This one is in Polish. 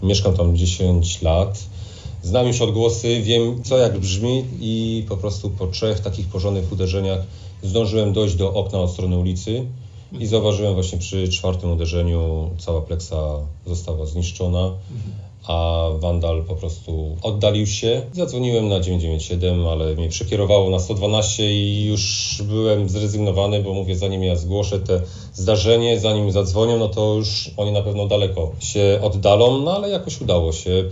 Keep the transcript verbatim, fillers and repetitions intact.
Mieszkam tam dziesięć lat. Znam już odgłosy, wiem co jak brzmi i po prostu po trzech takich porządnych uderzeniach zdążyłem dojść do okna od strony ulicy i zauważyłem właśnie przy czwartym uderzeniu cała pleksa została zniszczona, a wandal po prostu oddalił się. Zadzwoniłem na dziewięć dziewięć siedem, ale mnie przekierowało na sto dwanaście i już byłem zrezygnowany, bo mówię, zanim ja zgłoszę te zdarzenie, zanim zadzwonią, no to już oni na pewno daleko się oddalą, no ale jakoś udało się.